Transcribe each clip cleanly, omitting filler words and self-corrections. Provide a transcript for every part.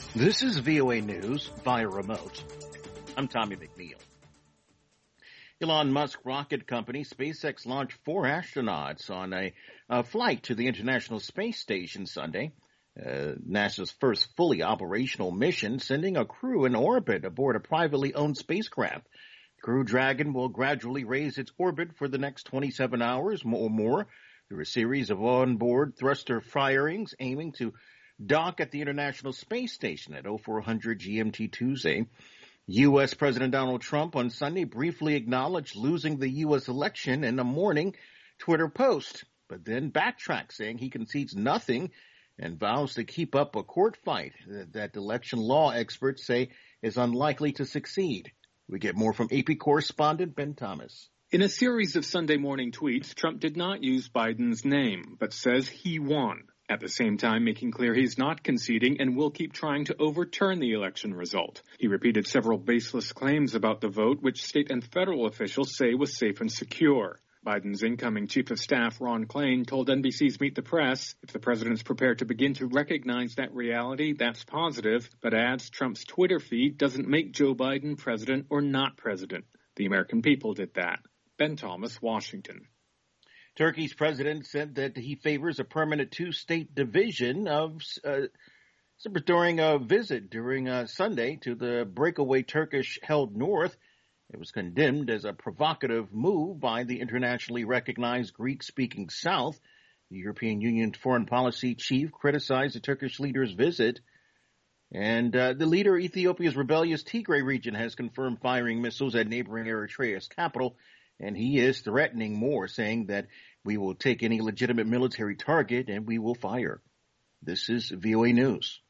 This is VOA News via remote. I'm Tommy McNeil. Elon Musk rocket company SpaceX launched 4 astronauts on a flight to the International Space Station Sunday. NASA's first fully operational mission, sending a crew in orbit aboard a privately owned spacecraft. Crew Dragon will gradually raise its orbit for the next 27 hours or more through a series of onboard thruster firings aiming to dock at the International Space Station at 0400 GMT Tuesday. U.S. President Donald Trump on Sunday briefly acknowledged losing the U.S. election in a morning Twitter post, but then backtracked, saying he concedes nothing and vows to keep up a court fight that election law experts say is unlikely to succeed. We get more from AP correspondent Ben Thomas. In a series of Sunday morning tweets, Trump did not use Biden's name, but says he won. At the same time, making clear he's not conceding and will keep trying to overturn the election result. He repeated several baseless claims about the vote, which state and federal officials say was safe and secure. Biden's incoming chief of staff, Ron Klain, told NBC's Meet the Press, if the president's prepared to begin to recognize that reality, that's positive, but adds Trump's Twitter feed doesn't make Joe Biden president or not president. The American people did that. Ben Thomas, Washington. Turkey's president said that he favors a permanent 2-state division during a visit during Sunday to the breakaway Turkish-held north. It was condemned as a provocative move by the internationally recognized Greek-speaking South. The European Union foreign policy chief criticized the Turkish leader's visit. And the leader of Ethiopia's rebellious Tigray region has confirmed firing missiles at neighboring Eritrea's capital. And he is threatening more, saying that we will take any legitimate military target and we will fire. This is VOA News.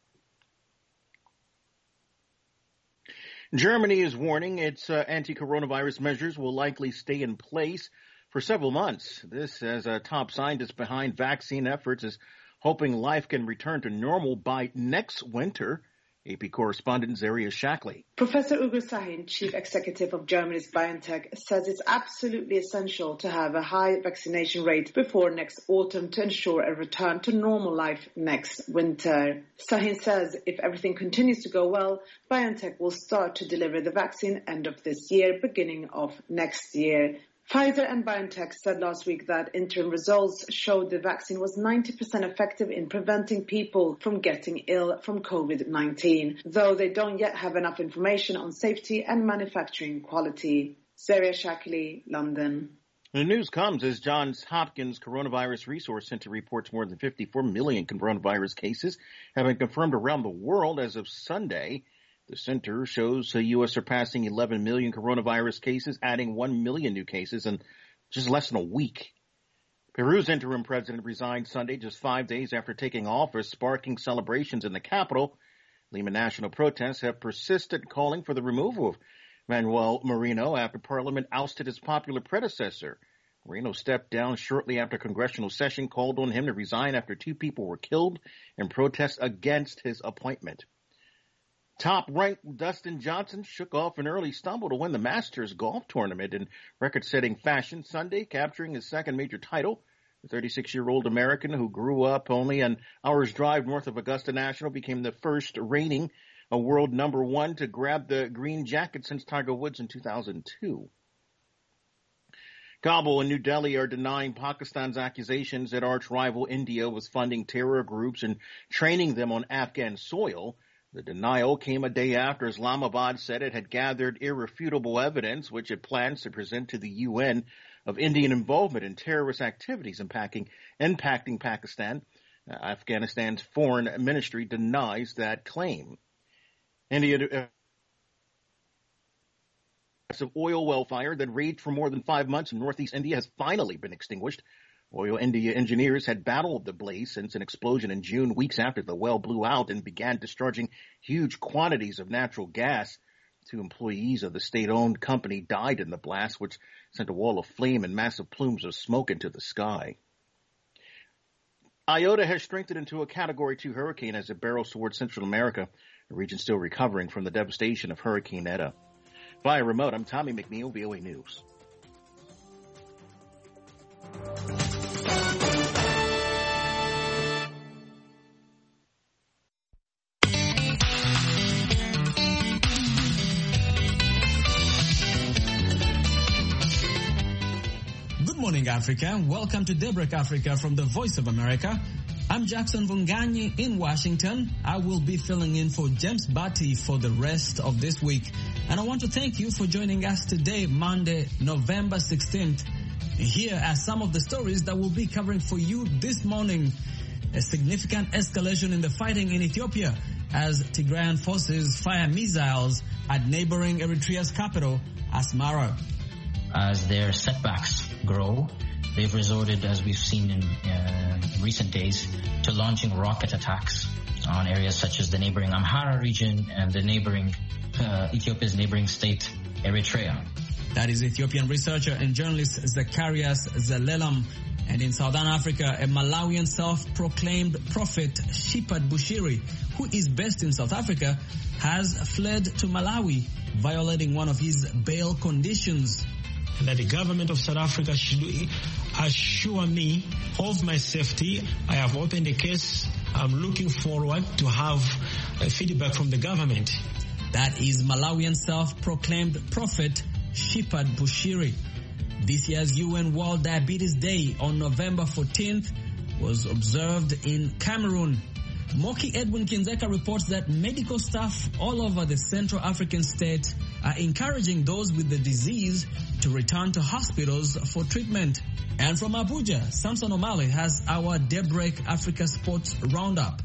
Germany is warning its anti-coronavirus measures will likely stay in place for several months. This, as a top scientist behind vaccine efforts, is hoping life can return to normal by next winter. AP correspondent Zaria Shackley. Professor Ugur Sahin, chief executive of Germany's BioNTech, says it's absolutely essential to have a high vaccination rate before next autumn to ensure a return to normal life next winter. Sahin says if everything continues to go well, BioNTech will start to deliver the vaccine end of this year, beginning of next year. Pfizer and BioNTech said last week that interim results showed the vaccine was 90% effective in preventing people from getting ill from COVID-19, though they don't yet have enough information on safety and manufacturing quality. Zaria Shackley, London. The news comes as Johns Hopkins Coronavirus Resource Center reports more than 54 million coronavirus cases have been confirmed around the world as of Sunday. The center shows the U.S. surpassing 11 million coronavirus cases, adding 1 million new cases in just less than a week. Peru's interim president resigned Sunday, just 5 days after taking office, sparking celebrations in the capital. Lima national protests have persisted, calling for the removal of Manuel Merino after Parliament ousted his popular predecessor. Merino stepped down shortly after a congressional session called on him to resign after 2 people were killed in protests against his appointment. Top-ranked Dustin Johnson shook off an early stumble to win the Masters golf tournament in record-setting fashion Sunday, capturing his second major title. The 36-year-old American, who grew up only an hour's drive north of Augusta National, became the first reigning world number 1 to grab the green jacket since Tiger Woods in 2002. Kabul and New Delhi are denying Pakistan's accusations that arch-rival India was funding terror groups and training them on Afghan soil. The denial came a day after Islamabad said it had gathered irrefutable evidence, which it plans to present to the UN, of Indian involvement in terrorist activities impacting Pakistan. Afghanistan's foreign ministry denies that claim. India of oil well fire that raged for more than 5 months in northeast India has finally been extinguished. Oil India engineers had battled the blaze since an explosion in June, weeks after the well blew out and began discharging huge quantities of natural gas. 2 employees of the state-owned company died in the blast, which sent a wall of flame and massive plumes of smoke into the sky. Iota has strengthened into a Category 2 hurricane as it barrels towards Central America, a region still recovering from the devastation of Hurricane Eta. Via remote, I'm Tommy McNeil, VOA News. morning, Africa. Welcome to Daybreak Africa from the Voice of America. I'm Jackson Vunganyi in Washington. I will be filling in for James Batty for the rest of this week. And I want to thank you for joining us today, Monday, November 16th. Here are some of the stories that we'll be covering for you this morning. A significant escalation in the fighting in Ethiopia as Tigrayan forces fire missiles at neighboring Eritrea's capital, Asmara. As their setbacks grow, they've resorted, as we've seen in recent days, to launching rocket attacks on areas such as the neighboring Amhara region and the neighboring Ethiopia's neighboring state, Eritrea. That is Ethiopian researcher and journalist Zacharias Zelelam. And in Southern Africa, a Malawian self-proclaimed prophet, Shipad Bushiri, who is based in South Africa, has fled to Malawi, violating one of his bail conditions. That the government of South Africa should assure me of my safety. I have opened a case. I'm looking forward to have feedback from the government. That is Malawian self-proclaimed prophet, Shipad Bushiri. This year's UN World Diabetes Day on November 14th was observed in Cameroon. Moki Edwin Kinzeka reports that medical staff all over the Central African state are encouraging those with the disease to return to hospitals for treatment. And from Abuja, Samson O'Malley has our Daybreak Africa Sports Roundup.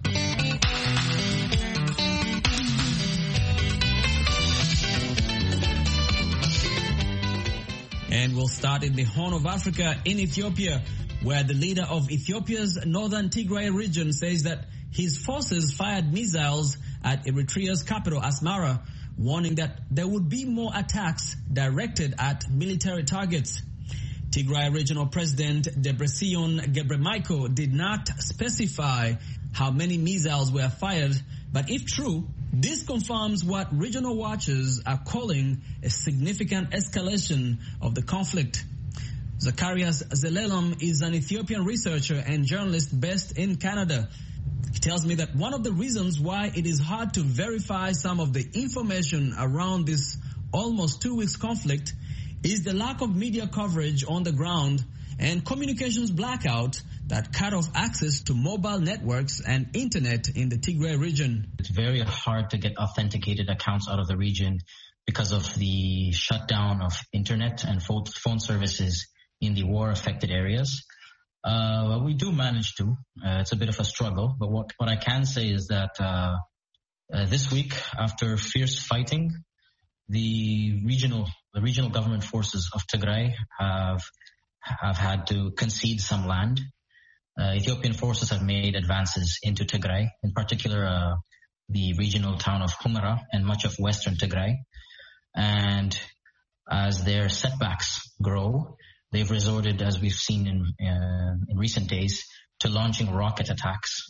And we'll start in the Horn of Africa in Ethiopia, where the leader of Ethiopia's northern Tigray region says that his forces fired missiles at Eritrea's capital, Asmara, warning that there would be more attacks directed at military targets. Tigray Regional President Debretsion Gebremichael did not specify how many missiles were fired, but if true, this confirms what regional watchers are calling a significant escalation of the conflict. Zacharias Zelelam is an Ethiopian researcher and journalist based in Canada. He tells me that one of the reasons why it is hard to verify some of the information around this almost 2 weeks conflict is the lack of media coverage on the ground and communications blackout that cut off access to mobile networks and internet in the Tigray region. It's very hard to get authenticated accounts out of the region because of the shutdown of internet and phone services in the war-affected areas. We do manage to. It's a bit of a struggle, but what I can say is that this week, after fierce fighting, the regional government forces of Tigray have had to concede some land. Ethiopian forces have made advances into Tigray, in particular the regional town of Humera and much of western Tigray. And as their setbacks grow, they've resorted, as we've seen in recent days, to launching rocket attacks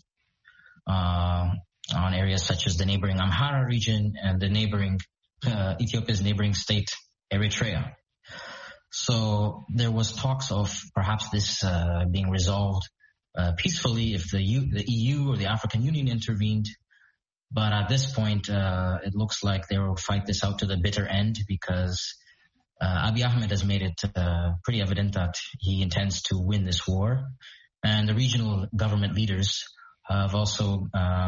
on areas such as the neighboring Amhara region and the neighboring Ethiopia's neighboring state, Eritrea. So there was talks of perhaps this being resolved peacefully if the EU or the African Union intervened. But at this point, it looks like they will fight this out to the bitter end because Abiy Ahmed has made it pretty evident that he intends to win this war. And the regional government leaders have also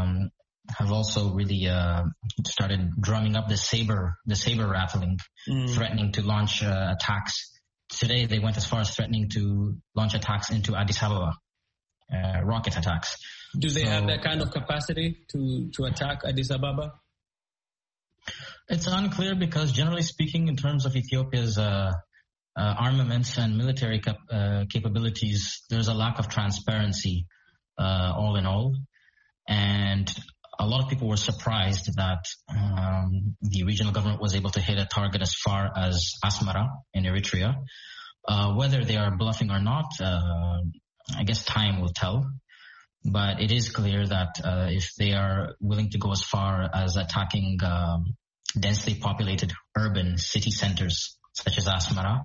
really started drumming up the saber rattling, threatening to launch attacks. Today, they went as far as threatening to launch attacks into Addis Ababa, rocket attacks. Do they have that kind of capacity to attack Addis Ababa? It's unclear because, generally speaking, in terms of Ethiopia's armaments and military capabilities, there's a lack of transparency, all in all. And a lot of people were surprised that the regional government was able to hit a target as far as Asmara in Eritrea. Whether they are bluffing or not, I guess time will tell. But it is clear that if they are willing to go as far as attacking densely populated urban city centers such as Asmara,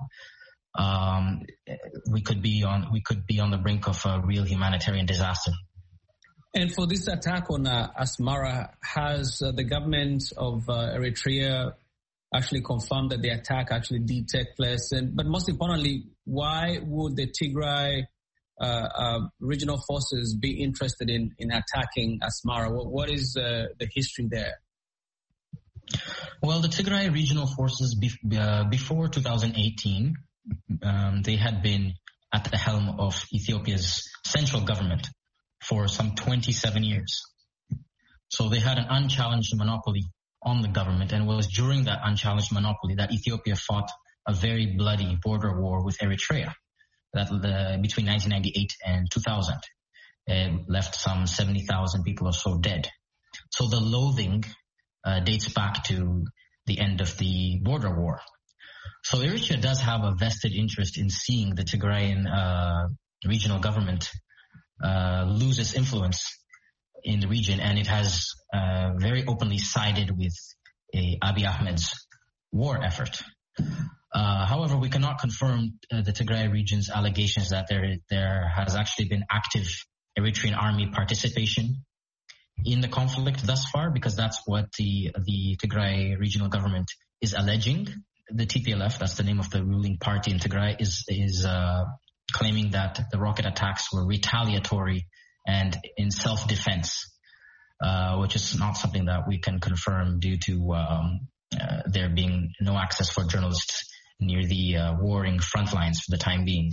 we could be on the brink of a real humanitarian disaster. And for this attack on Asmara, has the government of Eritrea actually confirmed that the attack actually did take place? But most importantly, why would the Tigray regional forces be interested in attacking Asmara? What is the history there? Well, the Tigray regional forces before 2018, they had been at the helm of Ethiopia's central government for some 27 years. So they had an unchallenged monopoly on the government, and it was during that unchallenged monopoly that Ethiopia fought a very bloody border war with Eritrea between 1998 and 2000. It left some 70,000 people or so dead. So the loathing dates back to the end of the border war. So Eritrea does have a vested interest in seeing the Tigrayan regional government lose its influence in the region, and it has very openly sided with Abiy Ahmed's war effort. However, we cannot confirm the Tigray region's allegations that there has actually been active Eritrean army participation in the conflict thus far, because that's what the Tigray regional government is alleging. The TPLF, that's the name of the ruling party in Tigray, is claiming that the rocket attacks were retaliatory and in self-defense, which is not something that we can confirm due to there being no access for journalists near the warring front lines for the time being.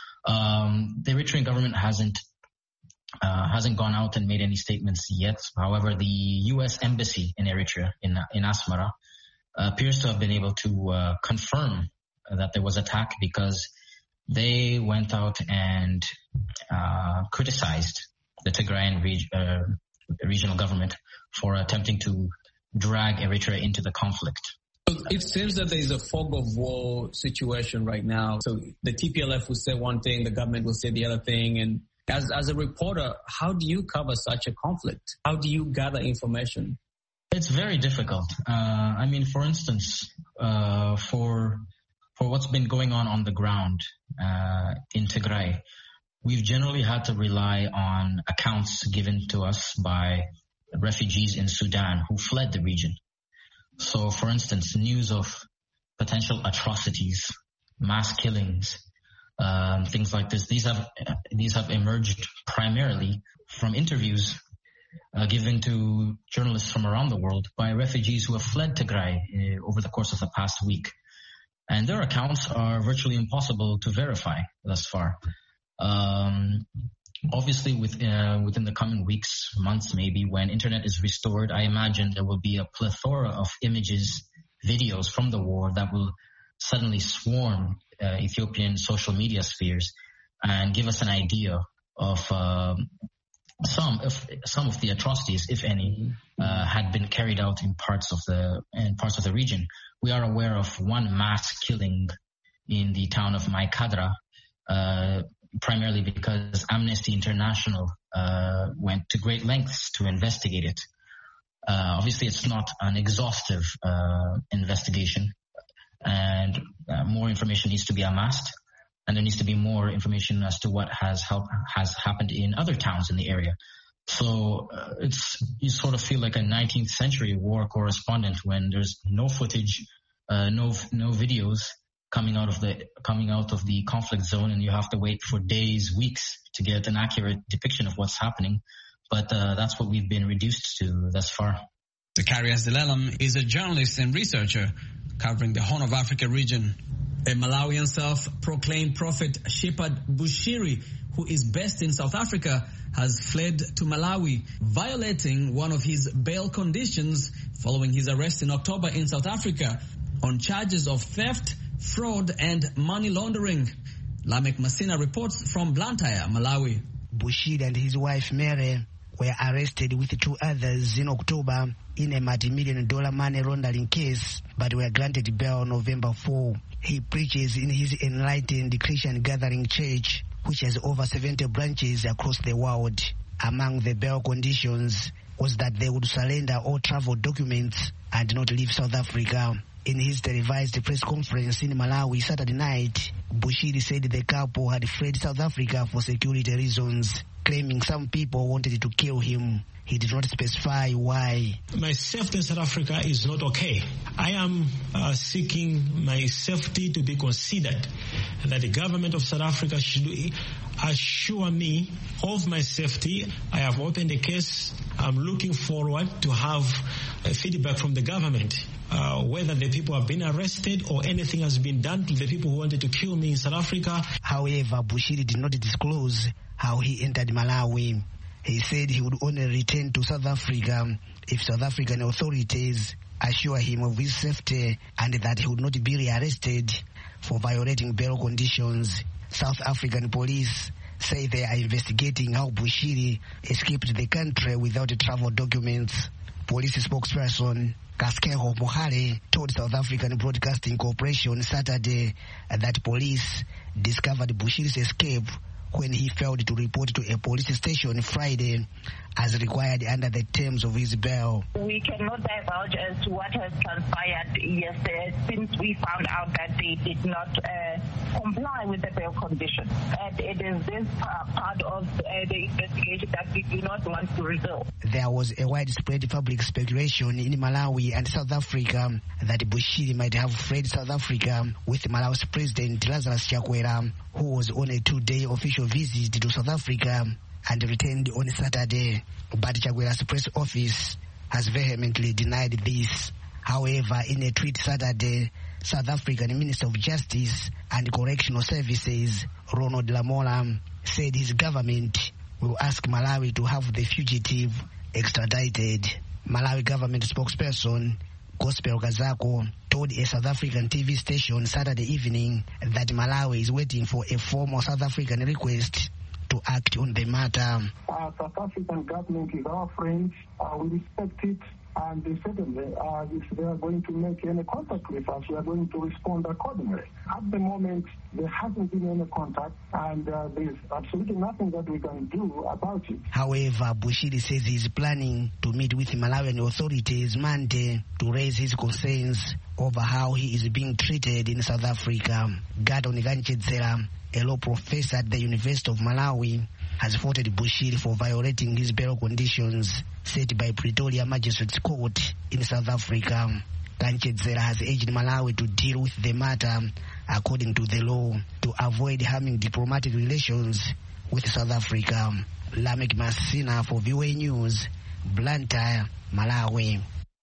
The Eritrean government hasn't gone out and made any statements yet. However, the U.S. embassy in Eritrea, in Asmara, appears to have been able to confirm that there was attack, because they went out and criticized the Tigrayan regional government for attempting to drag Eritrea into the conflict. It seems that there is a fog of war situation right now. So the TPLF will say one thing, the government will say the other thing. And as a reporter, how do you cover such a conflict? How do you gather information? It's very difficult. For instance, for what's been going on the ground in Tigray, we've generally had to rely on accounts given to us by refugees in Sudan who fled the region. So, for instance, news of potential atrocities, mass killings, things like this, these have emerged primarily from interviews given to journalists from around the world by refugees who have fled Tigray over the course of the past week. And their accounts are virtually impossible to verify thus far. Obviously, within the coming weeks, months maybe, when internet is restored, I imagine there will be a plethora of images, videos from the war that will suddenly swarm Ethiopian social media spheres and give us an idea of some of the atrocities, if any, had been carried out in parts of the region. We are aware of one mass killing in the town of Maikadra, primarily because Amnesty International went to great lengths to investigate it. Obviously, it's not an exhaustive investigation, and more information needs to be amassed, and there needs to be more information as to what has happened in other towns in the area. So you sort of feel like a 19th century war correspondent when there's no footage, no videos coming out of the conflict zone, and you have to wait for days, weeks to get an accurate depiction of what's happening. But that's what we've been reduced to thus far. Zacharias Delelam is a journalist and researcher covering the Horn of Africa region. A Malawian self-proclaimed prophet, Shepard Bushiri, who is based in South Africa, has fled to Malawi, violating one of his bail conditions following his arrest in October in South Africa on charges of theft, fraud and money laundering. Lamek Masina reports from Blantyre, Malawi. Bushiri and his wife Mary were arrested with two others in October in a multi-million-dollar money laundering case, but were granted bail on November 4. He preaches in his Enlightened Christian Gathering Church, which has over 70 branches across the world. Among the bail conditions was that they would surrender all travel documents and not leave South Africa. In his televised press conference in Malawi Saturday night, Bushiri said the couple had fled South Africa for security reasons, claiming some people wanted to kill him. He did not specify why. My safety in South Africa is not okay. I am seeking my safety to be considered that the government of South Africa should assure me of my safety. I have opened a case. I'm looking forward to have feedback from the government, whether the people have been arrested or anything has been done to the people who wanted to kill me in South Africa. However, Bushiri did not disclose how he entered Malawi. He said he would only return to South Africa if South African authorities assure him of his safety and that he would not be rearrested for violating bail conditions. South African police say they are investigating how Bushiri escaped the country without travel documents. Police spokesperson Kaskeho Mohale told South African Broadcasting Corporation Saturday that police discovered Bushiri's escape when he failed to report to a police station Friday as required under the terms of his bail. We cannot divulge as to what has transpired yesterday since we found out that they did not comply with the bail conditions. And it is this part of the investigation that we do not want to reveal. There was a widespread public speculation in Malawi and South Africa that Bushiri might have fled South Africa with Malawi's President Lazarus Chakwera, who was on a 2-day official visit to South Africa and returned on Saturday. But Chakwera's press office has vehemently denied this. However, in a tweet Saturday, South African Minister of Justice and Correctional Services, Ronald Lamola, said his government will ask Malawi to have the fugitive extradited. Malawi government spokesperson Gospel Kazako told a South African TV station Saturday evening that Malawi is waiting for a formal South African request to act on the matter. South African government is our friend. We respect it. And certainly, if they are going to make any contact with us, we are going to respond accordingly. At the moment, there hasn't been any contact, and there's absolutely nothing that we can do about it. However, Bushiri says he is planning to meet with Malawian authorities Monday to raise his concerns over how he is being treated in South Africa. Gadon Ganchedzera, a law professor at the University of Malawi, has faulted Bushiri for violating his bail conditions set by Pretoria Magistrates Court in South Africa. Ganchedzera has urged Malawi to deal with the matter according to the law to avoid harming diplomatic relations with South Africa. Lamek Masina for VOA News, Blantyre, Malawi.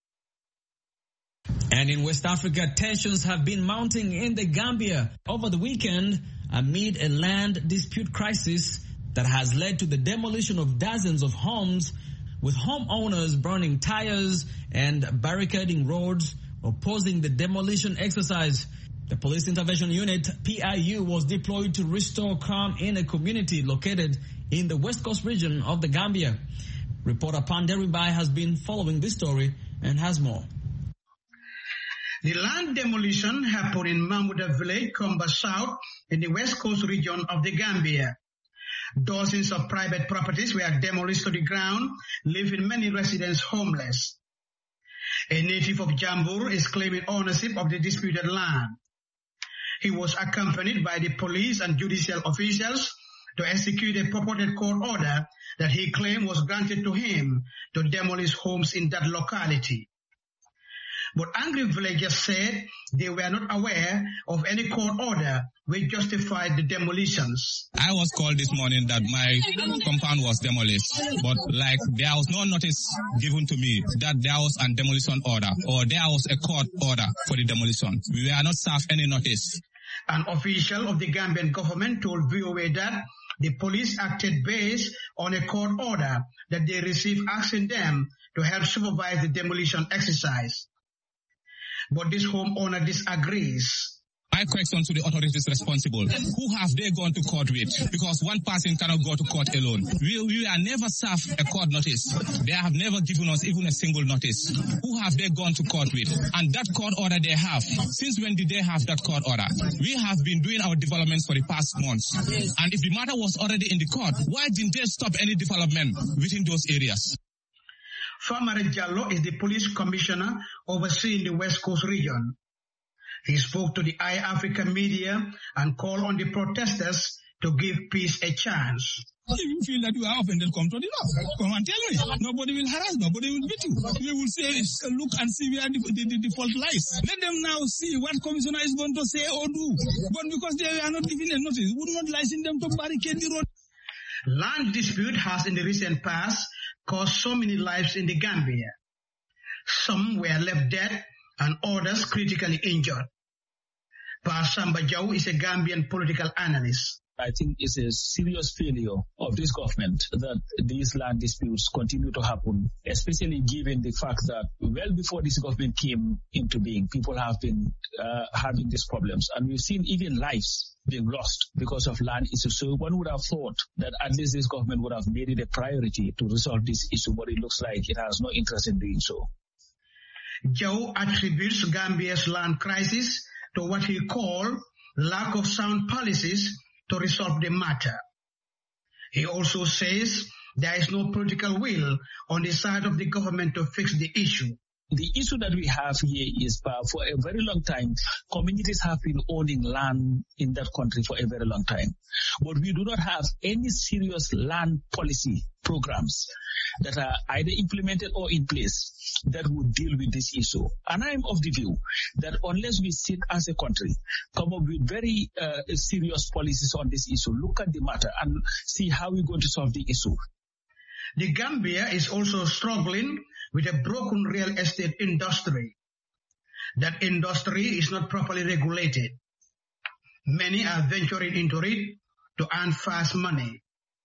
And in West Africa, tensions have been mounting in the Gambia over the weekend amid a land dispute crisis that has led to the demolition of dozens of homes, with homeowners burning tires and barricading roads, opposing the demolition exercise. The Police Intervention Unit, PIU, was deployed to restore calm in a community located in the West Coast region of the Gambia. Reporter Panderibai has been following this story and has more. The land demolition happened in Mahmuda village, Komba South, in the West Coast region of the Gambia. Dozens of private properties were demolished to the ground, leaving many residents homeless. A native of Jambur is claiming ownership of the disputed land. He was accompanied by the police and judicial officials to execute a purported court order that he claimed was granted to him to demolish homes in that locality. But angry villagers said they were not aware of any court order which justified the demolitions. I was called this morning that my compound was demolished, but there was no notice given to me that there was a demolition order or there was a court order for the demolition. We were not served any notice. An official of the Gambian government told VOA that the police acted based on a court order that they received asking them to help supervise the demolition exercise. But this homeowner disagrees. My question to the authorities responsible, who have they gone to court with? Because one person cannot go to court alone. We are never served a court notice. They have never given us even a single notice. Who have they gone to court with? And that court order they have, since when did they have that court order? We have been doing our developments for the past months. And if the matter was already in the court, why didn't they stop any development within those areas? Famara Jallo is the police commissioner overseeing the West Coast region. He spoke to the iAfrica media and called on the protesters to give peace a chance. If you feel that you are offended, come to the law. Come and tell me. Nobody will harass, nobody will beat you. We will say, look and see where the fault lies. Let them now see what commissioner is going to say or do. But because they are not giving a notice, we would not license them to barricade the road. Land dispute has in the recent past caused so many lives in the Gambia. Some were left dead and others critically injured. Pa Samba Jaw is a Gambian political analyst. I think it's a serious failure of this government that these land disputes continue to happen, especially given the fact that well before this government came into being, people have been having these problems. And we've seen even lives being lost because of land issues. So one would have thought that at least this government would have made it a priority to resolve this issue, but it looks like it has no interest in doing so. Jaw attributes Gambia's land crisis to what he called lack of sound policies to resolve the matter. He also says there is no political will on the side of the government to fix the issue. The issue that we have here is for a very long time, communities have been owning land in that country for a very long time. But we do not have any serious land policy programs that are either implemented or in place that would deal with this issue. And I am of the view that unless we sit as a country, come up with very serious policies on this issue, look at the matter and see how we're going to solve the issue. The Gambia is also struggling with a broken real estate industry. That industry is not properly regulated. Many are venturing into it to earn fast money.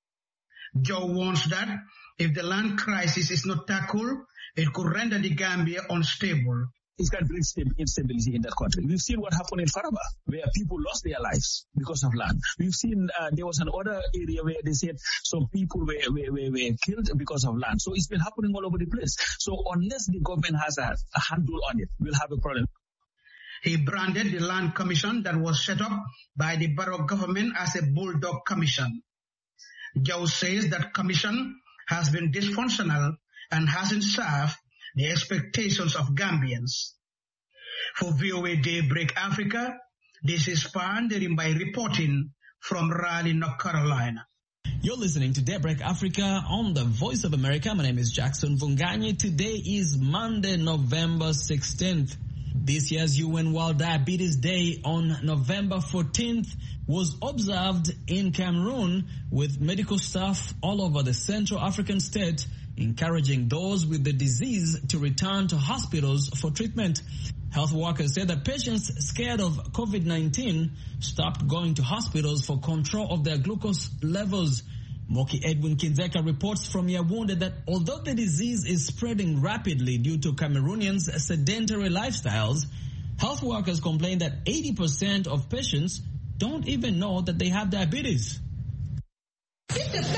Joe warns that if the land crisis is not tackled, it could render the Gambia unstable. It can bring instability in that country. We've seen what happened in Faraba, where people lost their lives because of land. We've seen there was another area where they said some people were killed because of land. So it's been happening all over the place. So unless the government has a handle on it, we'll have a problem. He branded the land commission that was set up by the Barrow government as a bulldog commission. Joe says that commission has been dysfunctional and hasn't served the expectations of Gambians. For VOA Daybreak Africa, this is Pandering by reporting from Raleigh, North Carolina. You're listening to Daybreak Africa on the Voice of America. My name is Jackson Vunganye. Today is Monday, November 16th. This year's UN World Diabetes Day on November 14th was observed in Cameroon with medical staff all over the Central African state encouraging those with the disease to return to hospitals for treatment. Health workers said that patients scared of COVID-19 stopped going to hospitals for control of their glucose levels. Moki Edwin Kinzeka reports from Yaoundé that although the disease is spreading rapidly due to Cameroonians' sedentary lifestyles, health workers complain that 80% of patients don't even know that they have diabetes. A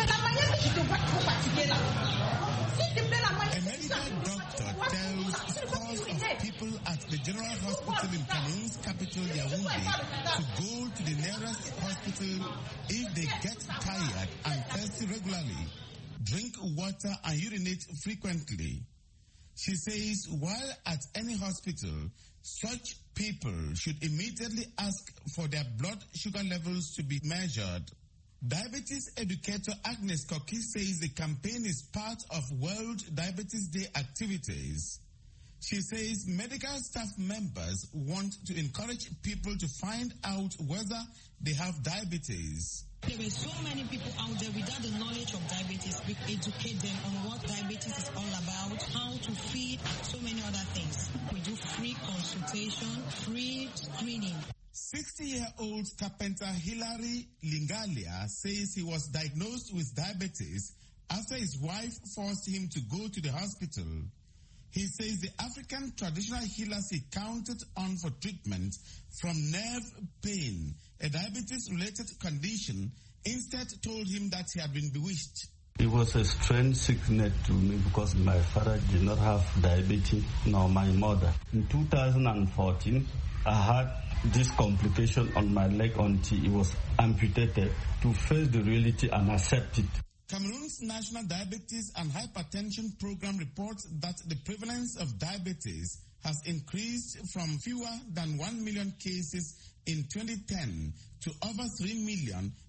medical doctor tells scores of people at the General Hospital in Cameroon's capital Yaoundé to go to the nearest hospital if they get tired and thirsty regularly, drink water and urinate frequently. She says while at any hospital, such people should immediately ask for their blood sugar levels to be measured. Diabetes educator Agnes Koki says the campaign is part of World Diabetes Day activities. She says medical staff members want to encourage people to find out whether they have diabetes. There were so many people out there without the knowledge of diabetes. We educate them on what diabetes is all about, how to feed, so many other things. We do free consultation, free screening. 60-year-old carpenter Hilary Lingalia says he was diagnosed with diabetes after his wife forced him to go to the hospital. He says the African traditional healers he counted on for treatment from nerve pain, a diabetes-related condition, instead told him that he had been bewitched. It was a strange sickness to me because my father did not have diabetes, nor my mother. In 2014, I had this complication on my leg until it was amputated, to face the reality and accept it. Cameroon's National Diabetes and Hypertension Program reports that the prevalence of diabetes has increased from fewer than 1 million cases in 2010 to over 3 million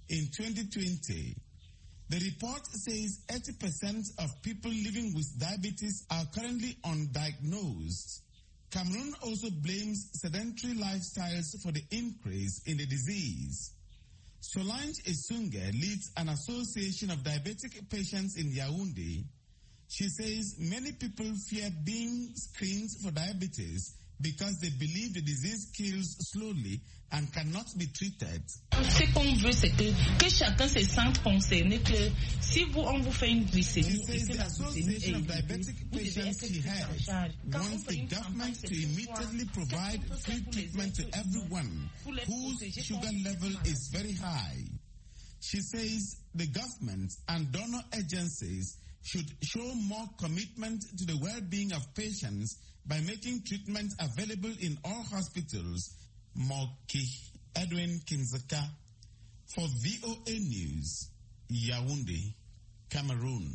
in 2020. The report says 80% of people living with diabetes are currently undiagnosed. Cameroon also blames sedentary lifestyles for the increase in the disease. Solange Esunge leads an association of diabetic patients in Yaoundé. She says many people fear being screened for diabetes because they believe the disease kills slowly and cannot be treated. Ce qu'on veut, c'est que chacun se sente concerné, que si on vous fait une glycémie, she says the Association of Diabetic Patients she has wants the government to immediately provide free treatment to everyone whose sugar level is very high. She says the government and donor agencies should show more commitment to the well-being of patients by making treatment available in all hospitals. Moki Edwin Kinzaka for VOA News, Yaoundé, Cameroon.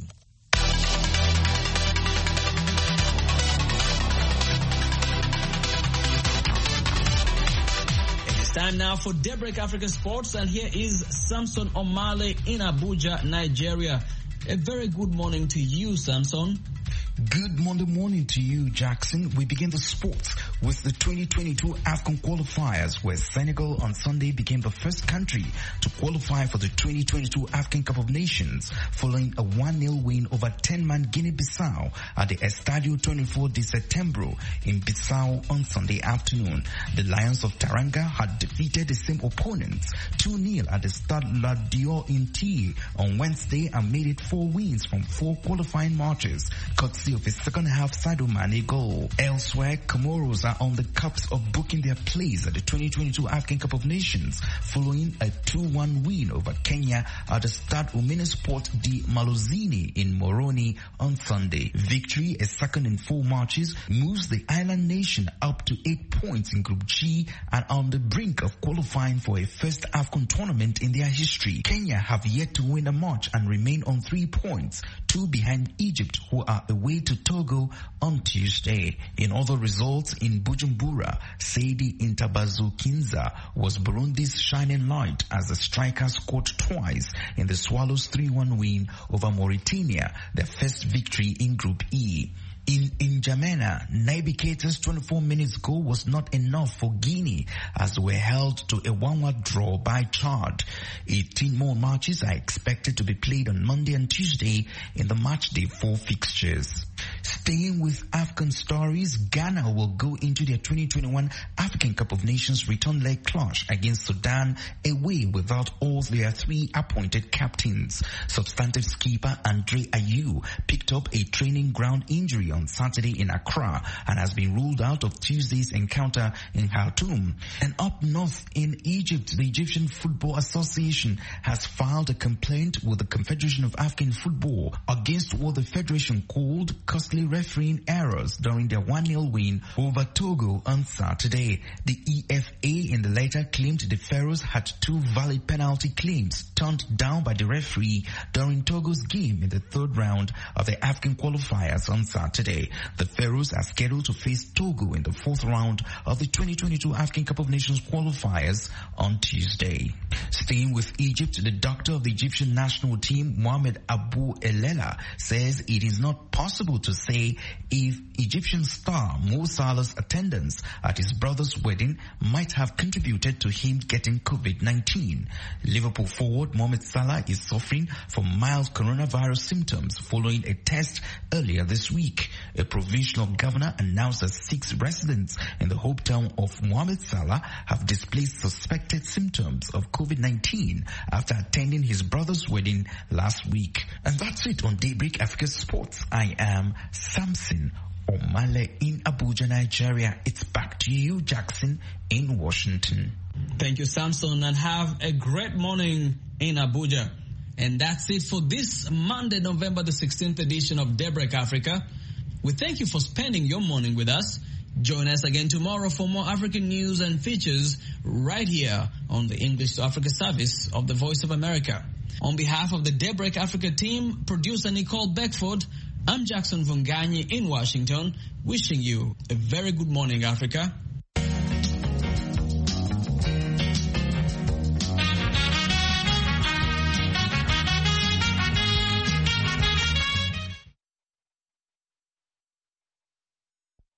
It's time now for Daybreak Africa Sports, and here is Samson Omale in Abuja, Nigeria. A very good morning to you, Samson. Good Monday morning to you, Jackson. We begin the sports with the 2022 AFCON qualifiers, where Senegal on Sunday became the first country to qualify for the 2022 AFCON Cup of Nations, following a 1-0 win over 10-man Guinea-Bissau at the Estadio 24 de Setembro in Bissau on Sunday afternoon. The Lions of Teranga had defeated the same opponents 2-0 at the Stade La Dior in T on Wednesday and made it 4 wins from 4 qualifying matches, courtesy of his second half Sadio Mane goal. Elsewhere, Comoros are on the cusp of booking their place at the 2022 AFCON Cup of Nations following a 2-1 win over Kenya at the Stade Omnisport di Maluzini in Moroni on Sunday. Victory, a second in 4 matches, moves the island nation up to 8 points in Group G and on the brink of qualifying for a first AFCON tournament in their history. Kenya have yet to win a match and remain on 3 points, 2 behind Egypt, who are away to Togo on Tuesday. In other results in Bujumbura, Saidi Intabazu Kinza was Burundi's shining light as the striker scored twice in the Swallows' 3-1 win over Mauritania, their first victory in Group E. In N'Djamena, Naby Keita's 24 minutes goal was not enough for Guinea as they were held to a 1-1 draw by Chad. 18 more matches are expected to be played on Monday and Tuesday in the matchday 4 fixtures. Staying with African stories, Ghana will go into their 2021 African Cup of Nations return leg clash against Sudan away without all their 3 appointed captains. Substantive skipper Andre Ayew picked up a training ground injury on Saturday in Accra and has been ruled out of Tuesday's encounter in Khartoum. And up north in Egypt, the Egyptian Football Association has filed a complaint with the Confederation of African Football against what the federation called costly refereeing errors during their 1-0 win over Togo on Saturday. The EFA in the letter claimed the Pharaohs had 2 valid penalty claims turned down by the referee during Togo's game in the 3rd round of the African qualifiers on Saturday. The Pharaohs are scheduled to face Togo in the 4th round of the 2022 African Cup of Nations qualifiers on Tuesday. Staying with Egypt, the doctor of the Egyptian national team, Mohamed Abu Elela, says it is not possible to say if Egyptian star Mo Salah's attendance at his brother's wedding might have contributed to him getting COVID-19. Liverpool forward Mohamed Salah is suffering from mild coronavirus symptoms following a test earlier this week. A provincial governor announced that 6 residents in the hometown of Mohamed Salah have displayed suspected symptoms of COVID-19 after attending his brother's wedding last week. And that's it on Daybreak Africa Sports. I am Samson Omale in Abuja, Nigeria. It's back to you, Jackson, in Washington. Thank you, Samson, and have a great morning in Abuja. And that's it for this Monday, November the 16th edition of Daybreak Africa. We thank you for spending your morning with us. Join us again tomorrow for more African news and features right here on the English to Africa service of the Voice of America. On behalf of the Daybreak Africa team, producer Nicole Beckford, I'm Jackson Vunganyi in Washington, wishing you a very good morning, Africa.